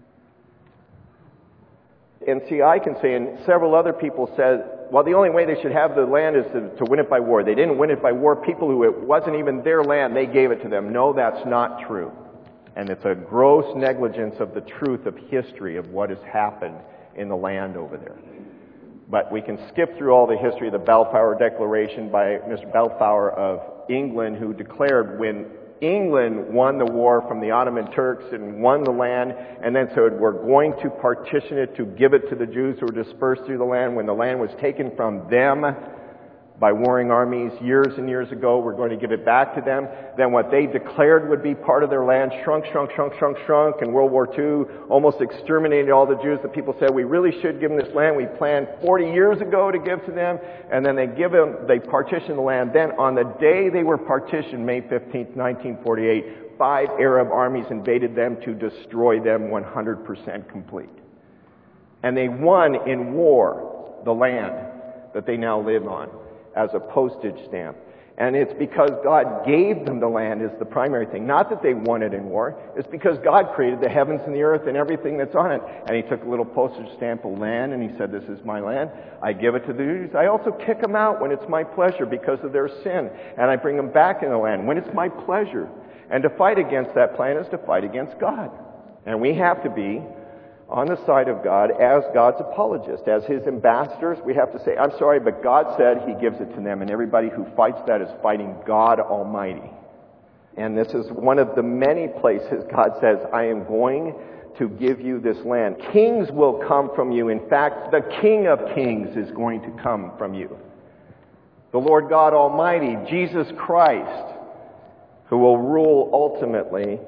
And see, I can say, and several other people said, well, the only way they should have the land is to, to win it by war. They didn't win it by war. People who it wasn't even their land, they gave it to them. No, that's not true. And it's a gross negligence of the truth of history of what has happened in the land over there. But we can skip through all the history of the Balfour Declaration by Mister Balfour of England, who declared when England won the war from the Ottoman Turks and won the land, and then said, we're going to partition it to give it to the Jews who were dispersed through the land. When the land was taken from them by warring armies years and years ago, we're going to give it back to them. Then what they declared would be part of their land shrunk, shrunk, shrunk, shrunk, shrunk. In World War Two, almost exterminated all the Jews. The people said, we really should give them this land. We planned forty years ago to give to them. And then they give them, they partition the land. Then on the day they were partitioned, May fifteenth, nineteen forty-eight, five Arab armies invaded them to destroy them one hundred percent complete. And they won in war the land that they now live on as a postage stamp. And it's because God gave them the land is the primary thing. Not that they won it in war. It's because God created the heavens and the earth and everything that's on it. And he took a little postage stamp of land and he said, this is my land. I give it to the Jews. I also kick them out when it's my pleasure because of their sin. And I bring them back in the land when it's my pleasure. And to fight against that plan is to fight against God. And we have to be on the side of God as God's apologists, as his ambassadors. We have to say, I'm sorry, but God said he gives it to them, and everybody who fights that is fighting God Almighty. And this is one of the many places God says, I am going to give you this land. Kings will come from you. In fact, the King of Kings is going to come from you. The Lord God Almighty, Jesus Christ, who will rule ultimately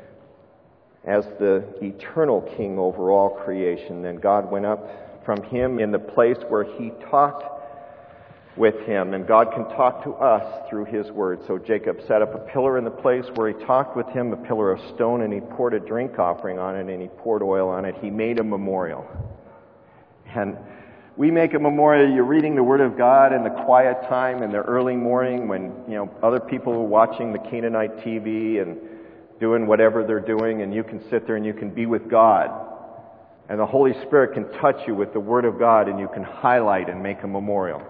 as the eternal King over all creation. Then God went up from him in the place where he talked with him. And God can talk to us through his word. So Jacob set up a pillar in the place where he talked with him, a pillar of stone, and he poured a drink offering on it, and he poured oil on it. He made a memorial. And we make a memorial. You're reading the Word of God in the quiet time in the early morning when, you know, other people are watching the Canaanite T V and doing whatever they're doing, and you can sit there and you can be with God. And the Holy Spirit can touch you with the Word of God, and you can highlight and make a memorial.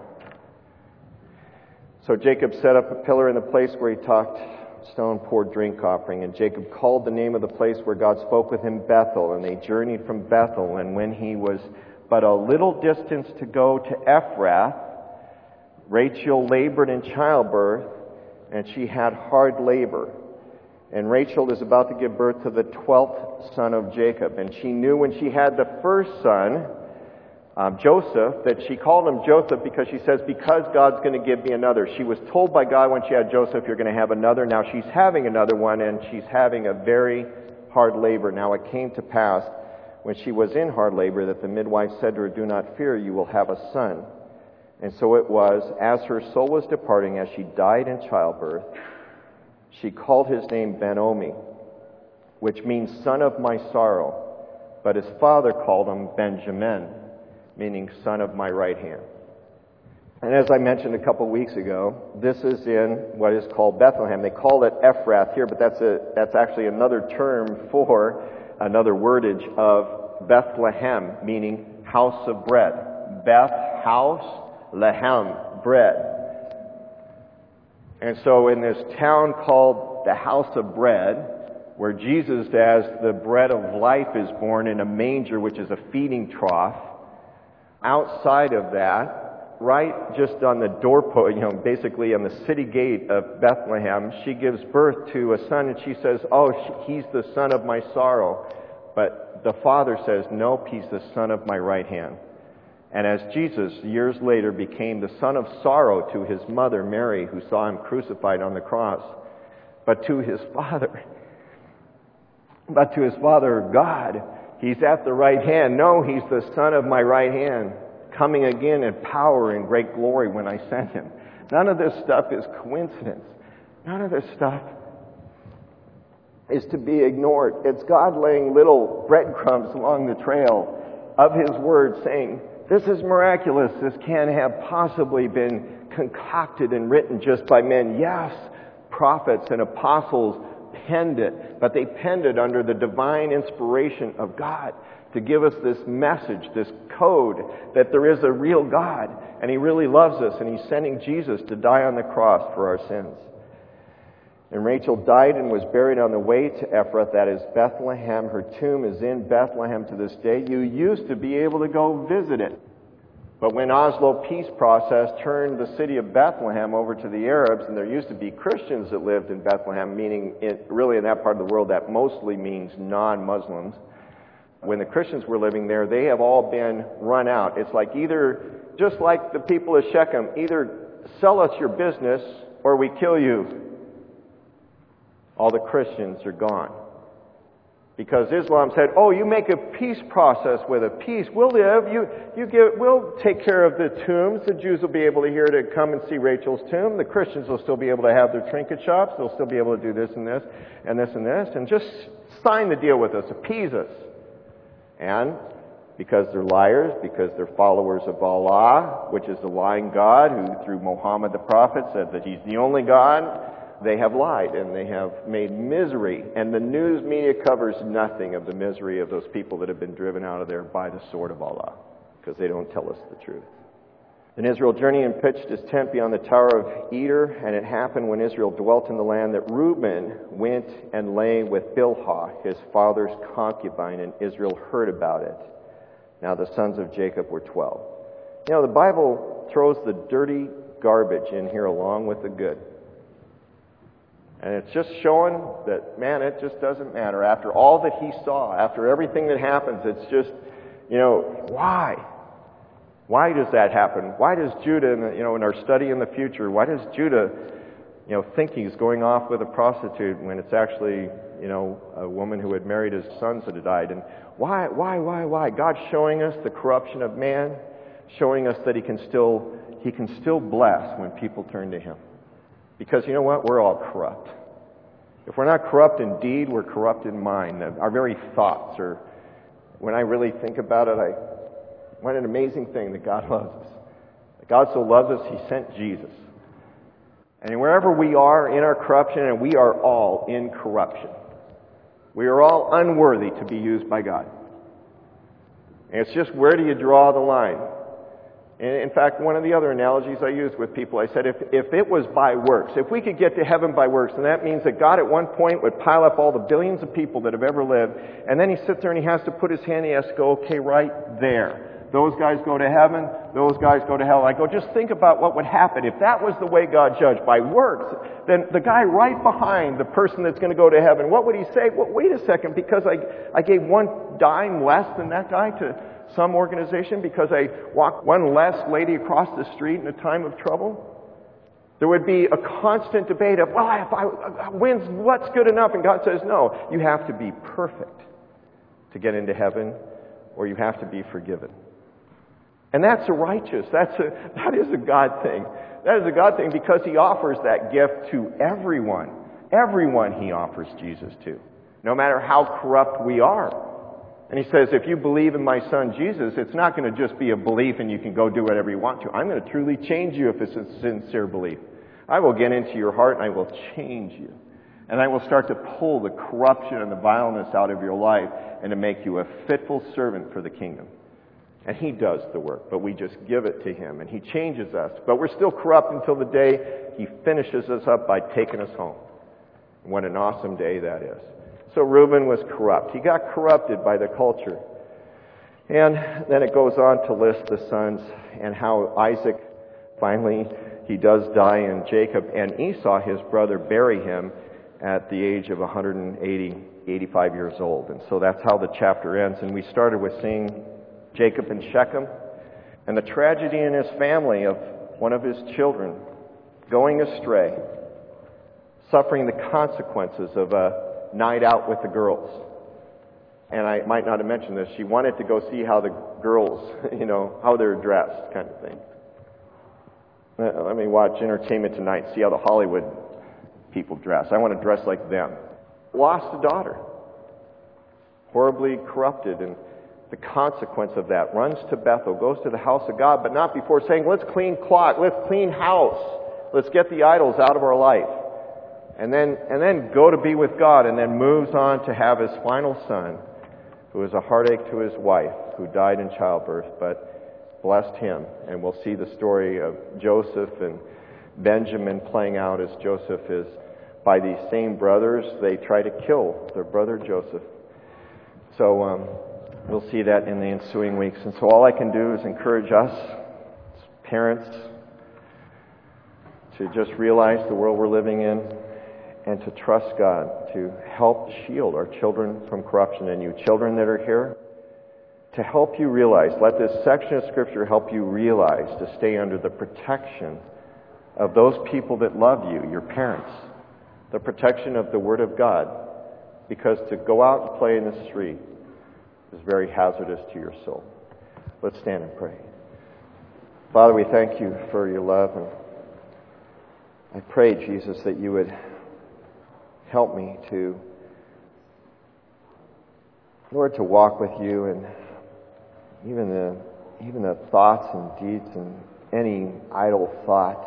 So Jacob set up a pillar in the place where he talked, stone, poured drink offering. And Jacob called the name of the place where God spoke with him Bethel. And they journeyed from Bethel. And when he was but a little distance to go to Ephrath, Rachel labored in childbirth, and she had hard labor. And Rachel is about to give birth to the twelfth son of Jacob. And she knew when she had the first son, um, Joseph, that she called him Joseph because she says, because God's going to give me another. She was told by God when she had Joseph, you're going to have another. Now she's having another one, and she's having a very hard labor. Now it came to pass when she was in hard labor that the midwife said to her, do not fear, you will have a son. And so it was, as her soul was departing, as she died in childbirth, she called his name Ben-Omi, which means son of my sorrow. But his father called him Benjamin, meaning son of my right hand. And as I mentioned a couple weeks ago, this is in what is called Bethlehem. They call it Ephrath here, but that's a that's actually another term for another wordage of Bethlehem, meaning house of bread. Beth, house, lehem, bread. And so in this town called the House of Bread, where Jesus as the bread of life is born in a manger, which is a feeding trough, outside of that, right just on the doorpost, you know, basically on the city gate of Bethlehem, she gives birth to a son, and she says, oh, he's the son of my sorrow. But the father says, nope, he's the son of my right hand. And as Jesus, years later, became the son of sorrow to his mother, Mary, who saw him crucified on the cross, but to his father, but to his father, God, he's at the right hand. No, he's the son of my right hand. coming again in power and great glory when I send him. None of this stuff is coincidence. None of this stuff is to be ignored. It's God laying little breadcrumbs along the trail of his word saying, this is miraculous. This can't have possibly been concocted and written just by men. Yes, prophets and apostles penned it, but they penned it under the divine inspiration of God to give us this message, this code, that there is a real God, and he really loves us, and he's sending Jesus to die on the cross for our sins. And Rachel died and was buried on the way to Ephrath, that is Bethlehem. Her tomb is in Bethlehem to this day. You used to be able to go visit it. But when Oslo peace process turned the city of Bethlehem over to the Arabs, and there used to be Christians that lived in Bethlehem, meaning in, really in that part of the world that mostly means non-Muslims. When the Christians were living there, they have all been run out. It's like either, just like the people of Shechem, either sell us your business or we kill you. All the Christians are gone. Because Islam said, oh, you make a peace process with a peace. We'll live. You, you give, we'll take care of the tombs. The Jews will be able to hear to come and see Rachel's tomb. The Christians will still be able to have their trinket shops. They'll still be able to do this and this and this and this. And just sign the deal with us. Appease us. And because they're liars, because they're followers of Allah, which is the lying God, who through Muhammad the Prophet said that he's the only God, they have lied and they have made misery. And the news media covers nothing of the misery of those people that have been driven out of there by the sword of Allah, because they don't tell us the truth. Then Israel journeyed and pitched his tent beyond the tower of Eder, and it happened when Israel dwelt in the land that Reuben went and lay with Bilhah, his father's concubine, and Israel heard about it. Now the sons of Jacob were twelve. You know, the Bible throws the dirty garbage in here along with the good. And it's just showing that, man, it just doesn't matter. After all that he saw, after everything that happens, it's just, you know, why? Why does that happen? Why does Judah, in the, you know, in our study in the future, why does Judah, you know, think he's going off with a prostitute when it's actually, you know, a woman who had married his sons that had died? And why, why, why, why? God's showing us the corruption of man, showing us that he can still, he can still bless when people turn to him. Because you know what? We're all corrupt. If we're not corrupt in deed, we're corrupt in mind. Our very thoughts are, when I really think about it, I, what an amazing thing that God loves us. That God so loves us, he sent Jesus. And wherever we are in our corruption, and we are all in corruption, we are all unworthy to be used by God. And it's just, where do you draw the line? In fact, one of the other analogies I used with people, I said, if, if it was by works, if we could get to heaven by works, then that means that God at one point would pile up all the billions of people that have ever lived, and then he sits there and he has to put his hand, he has to go, okay, right there. Those guys go to heaven, those guys go to hell. I go, just think about what would happen. If that was the way God judged, by works, then the guy right behind the person that's going to go to heaven, what would he say? Well, wait a second, because I, I gave one dime less than that guy to some organization, because I walked one less lady across the street in a time of trouble? There would be a constant debate of, well, if I, when's, what's good enough? And God says, no, you have to be perfect to get into heaven, or you have to be forgiven. And that's a righteous, that's a, that is a God thing. That is a God thing, because he offers that gift to everyone. Everyone he offers Jesus to, no matter how corrupt we are. And he says, if you believe in my son Jesus, it's not going to just be a belief and you can go do whatever you want to. I'm going to truly change you if it's a sincere belief. I will get into your heart and I will change you. And I will start to pull the corruption and the vileness out of your life and to make you a fitful servant for the kingdom. And he does the work, but we just give it to him and he changes us. But we're still corrupt until the day he finishes us up by taking us home. What an awesome day that is. So Reuben was corrupt. He got corrupted by the culture. And then it goes on to list the sons and how Isaac, finally, he does die, and Jacob and Esau, his brother, bury him at the age of one hundred eighty, eighty-five years old. And so that's how the chapter ends. And we started with seeing Jacob in Shechem and the tragedy in his family of one of his children going astray, suffering the consequences of a night out with the girls. and I might not have mentioned this, she wanted to go see how the girls, you know, how they're dressed, kind of thing. Let me watch Entertainment Tonight, see how the Hollywood people dress. I want to dress like them. Lost a daughter. Horribly corrupted, and the consequence of that, runs to Bethel, goes to the house of God, but not before saying, let's clean clock, let's clean house, let's get the idols out of our life. And then, and then go to be with God, and then moves on to have his final son, who was a heartache to his wife, who died in childbirth, but blessed him. And we'll see the story of Joseph and Benjamin playing out as Joseph is, by these same brothers, they try to kill their brother Joseph. So um, we'll see that in the ensuing weeks. And so all I can do is encourage us, parents, to just realize the world we're living in and to trust God to help shield our children from corruption. And you children that are here, to help you realize, let this section of Scripture help you realize to stay under the protection of those people that love you, your parents, the protection of the Word of God, because to go out and play in the street is very hazardous to your soul. Let's stand and pray. Father, we thank you for your love, and I pray, Jesus, that you would help me to, Lord, to walk with you, and even the even the thoughts and deeds and any idle thought,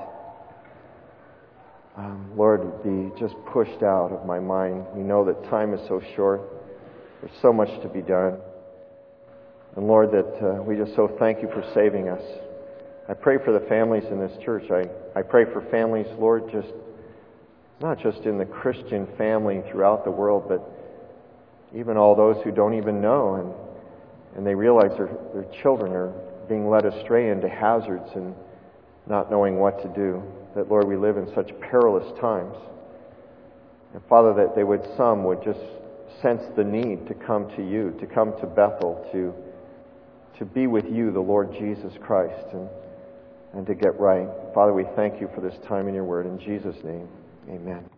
um, Lord, would be just pushed out of my mind. We know that time is so short. There's so much to be done. And Lord, that uh, we just so thank you for saving us. I pray for the families in this church. I, I pray for families, Lord, just not just in the Christian family throughout the world, but even all those who don't even know, and and they realize their, their children are being led astray into hazards and not knowing what to do. That, Lord, we live in such perilous times. And Father, that they would, some would just sense the need to come to you, to come to Bethel, to to be with you, the Lord Jesus Christ, and and to get right. Father, we thank you for this time in your word. In Jesus' name, amen.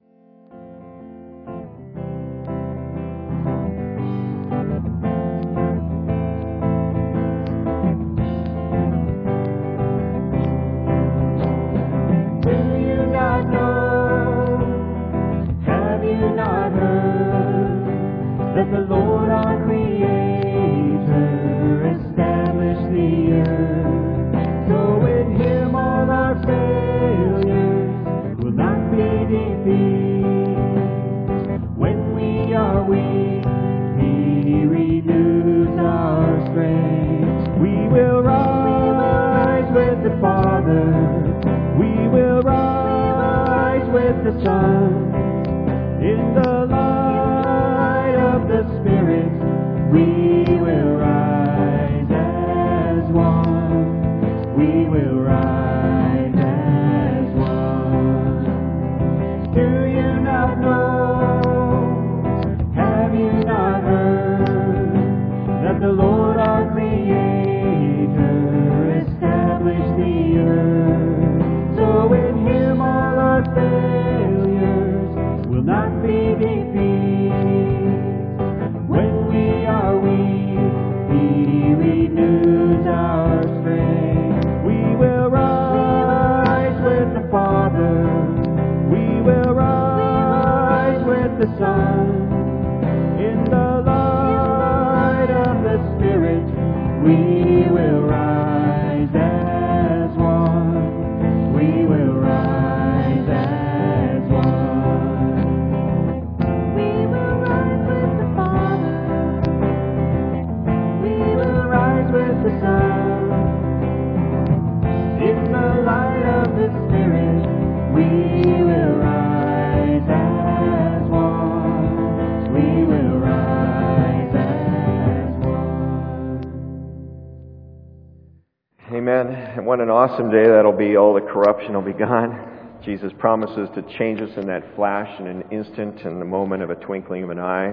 And what an awesome day that'll be. All the corruption will be gone. Jesus promises to change us in that flash, in an instant, in the moment of a twinkling of an eye.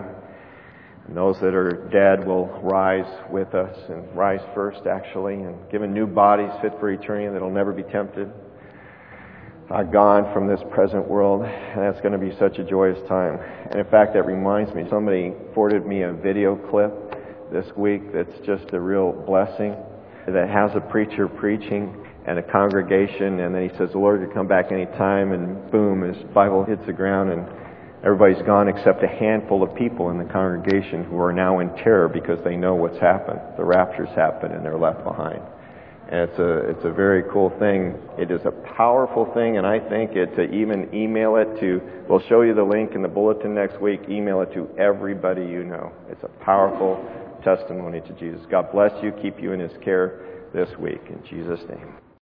And those that are dead will rise with us, and rise first, actually, and given new bodies fit for eternity that'll never be tempted. are gone from this present world, and that's going to be such a joyous time. And in fact, that reminds me, somebody forwarded me a video clip this week that's just a real blessing, that has a preacher preaching and a congregation, and then he says the Lord could come back any time, and boom, his Bible hits the ground and everybody's gone except a handful of people in the congregation who are now in terror because they know what's happened. The rapture's happened and they're left behind. And it's a it's a very cool thing. It is a powerful thing, and I think it to even email it to, we'll show you the link in the bulletin next week, email it to everybody you know. It's a powerful testimony to Jesus. God bless you, keep you in His care this week. In Jesus' name.